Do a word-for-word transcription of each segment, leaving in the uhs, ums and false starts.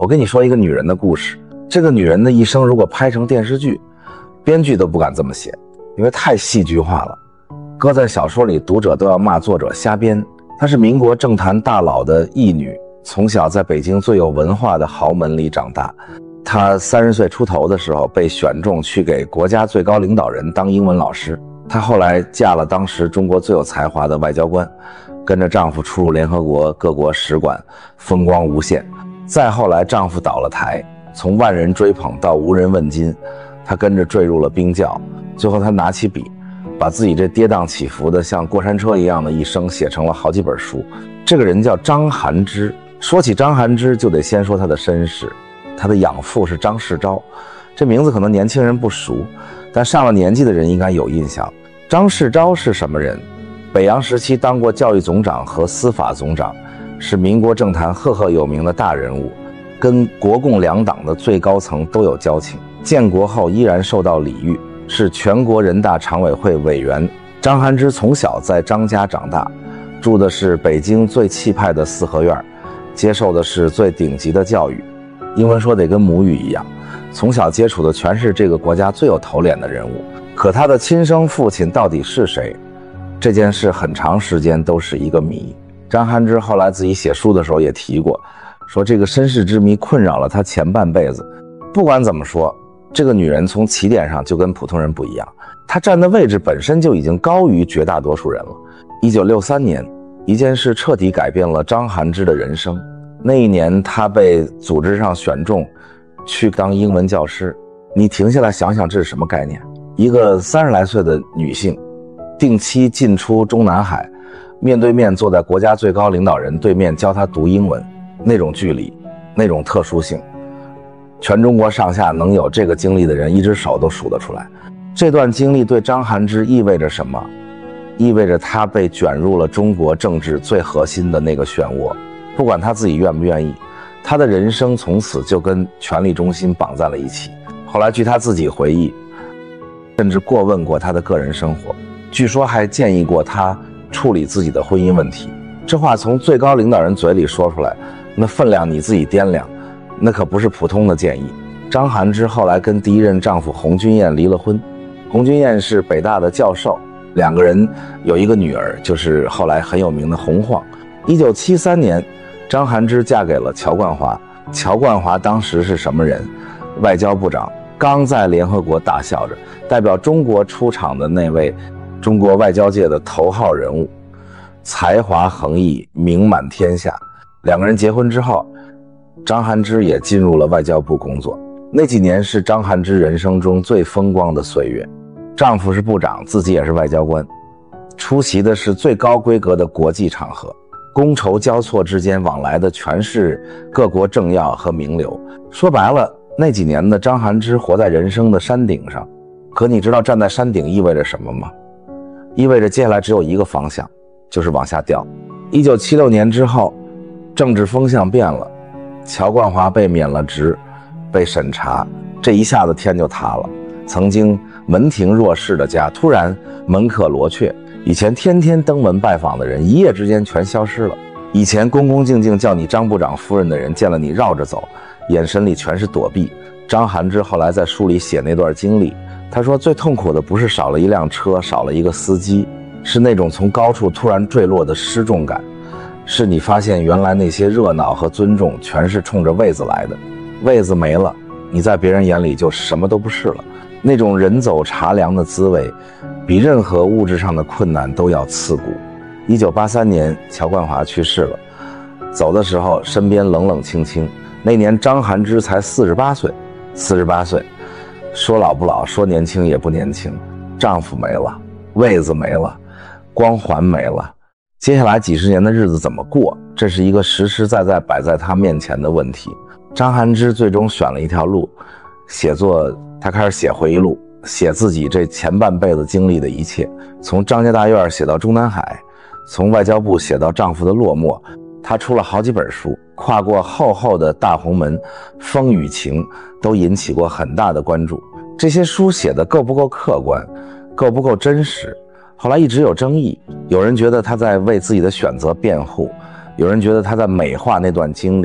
我跟你说一个女人的故事，这个女人的一生如果拍成电视剧，编剧都不敢这么写，因为太戏剧化了，搁在小说里读者都要骂作者瞎编。她是民国政坛大佬的义女，从小在北京最有文化的豪门里长大。她三十岁出头的时候被选中去给国家最高领导人当英文老师。她后来嫁了当时中国最有才华的外交官，跟着丈夫出入联合国各国使馆，风光无限。再后来丈夫倒了台，从万人追捧到无人问津，她跟着坠入了冰窖。最后她拿起笔，把自己这跌宕起伏的像过山车一样的一生写成了好几本书。这个人叫张含之。说起张含之就得先说她的身世。她的养父是张世钊，这名字可能年轻人不熟，但上了年纪的人应该有印象。张世钊是什么人？北洋时期当过教育总长和司法总长，是民国政坛赫赫有名的大人物，跟国共两党的最高层都有交情。建国后依然受到礼遇，是全国人大常委会委员。张含之从小在张家长大，住的是北京最气派的四合院，接受的是最顶级的教育，英文说得跟母语一样，从小接触的全是这个国家最有头脸的人物。可他的亲生父亲到底是谁？这件事很长时间都是一个谜。张含之后来自己写书的时候也提过，说这个身世之谜困扰了他前半辈子。不管怎么说，这个女人从起点上就跟普通人不一样，她站的位置本身就已经高于绝大多数人了。一九六三年，一件事彻底改变了张含之的人生。那一年她被组织上选中去当英文教师。你停下来想想，这是什么概念？一个三十来岁的女性定期进出中南海，面对面坐在国家最高领导人对面教她读英文，那种距离，那种特殊性，全中国上下能有这个经历的人一只手都数得出来。这段经历对张含之意味着什么？意味着她被卷入了中国政治最核心的那个漩涡，不管她自己愿不愿意，她的人生从此就跟权力中心绑在了一起。后来据她自己回忆，甚至过问过她的个人生活，据说还建议过她处理自己的婚姻问题。这话从最高领导人嘴里说出来，那分量你自己掂量，那可不是普通的建议。张含之后来跟第一任丈夫洪君燕离了婚。洪君燕是北大的教授，两个人有一个女儿，就是后来很有名的洪晃。一九七三年，张含之嫁给了乔冠华。乔冠华当时是什么人？外交部长，刚在联合国大笑着，代表中国出场的那位中国外交界的头号人物，才华横溢，名满天下。两个人结婚之后，张含之也进入了外交部工作。那几年是张含之人生中最风光的岁月。丈夫是部长，自己也是外交官，出席的是最高规格的国际场合，觥筹交错之间往来的全是各国政要和名流。说白了，那几年的张含之活在人生的山顶上。可你知道站在山顶意味着什么吗？意味着接下来只有一个方向，就是往下掉。一九七六年之后，政治风向变了，乔冠华被免了职，被审查，这一下子天就塌了。曾经门庭若市的家，突然门可罗雀。以前天天登门拜访的人，一夜之间全消失了。以前恭恭敬敬叫你张部长夫人的人，见了你绕着走，眼神里全是躲避。张含之后来在书里写那段经历，他说最痛苦的不是少了一辆车，少了一个司机，是那种从高处突然坠落的失重感，是你发现原来那些热闹和尊重全是冲着位子来的，位子没了，你在别人眼里就什么都不是了。那种人走茶凉的滋味，比任何物质上的困难都要刺骨。一九八三年，乔冠华去世了，走的时候身边冷冷清清。那年张含之才四十八岁，四十八岁，说老不老，说年轻也不年轻。丈夫没了，位子没了，光环没了，接下来几十年的日子怎么过？这是一个实实在在摆在她面前的问题。张含之最终选了一条路，写作。她开始写回忆录，写自己这前半辈子经历的一切，从张家大院写到中南海，从外交部写到丈夫的落寞。她出了好几本书，跨过厚厚的大红门，风雨情都引起过很大的关注。这些书写的够不够客观，够不够真实？后来一直有争议，有人觉得她在为自己的选择辩护，有人觉得她在美化那段经历。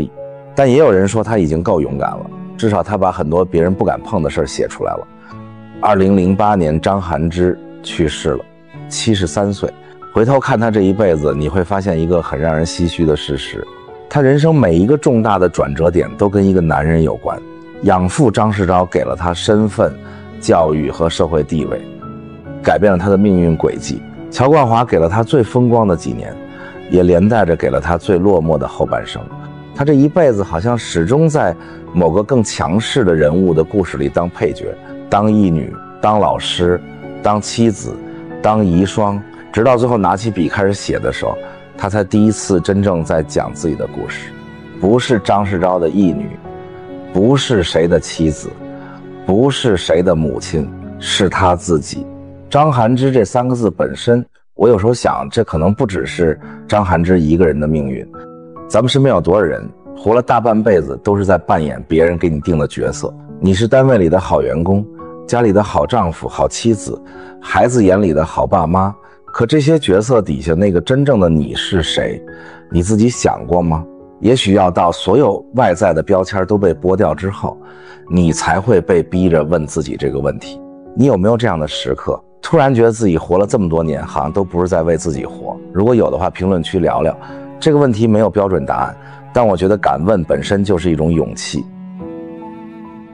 但也有人说他已经够勇敢了，至少他把很多别人不敢碰的事写出来了。二零零八年，张涵之去世了，七十三岁。回头看他这一辈子，你会发现一个很让人唏嘘的事实：他人生每一个重大的转折点都跟一个男人有关。养父张世钊给了他身份、教育和社会地位，改变了他的命运轨迹。乔冠华给了他最风光的几年，也连带着给了他最落寞的后半生。他这一辈子好像始终在某个更强势的人物的故事里当配角，当义女，当老师，当妻子，当遗孀，直到最后拿起笔开始写的时候，他才第一次真正在讲自己的故事。不是张世钊的义女，不是谁的妻子，不是谁的母亲，是他自己。张涵之这三个字本身，我有时候想，这可能不只是张涵之一个人的命运。咱们身边有多少人活了大半辈子都是在扮演别人给你定的角色？你是单位里的好员工，家里的好丈夫、好妻子，孩子眼里的好爸妈，可这些角色底下那个真正的你是谁？你自己想过吗？也许要到所有外在的标签都被剥掉之后，你才会被逼着问自己这个问题。你有没有这样的时刻，突然觉得自己活了这么多年，好像都不是在为自己活？如果有的话，评论区聊聊。这个问题没有标准答案，但我觉得敢问本身就是一种勇气。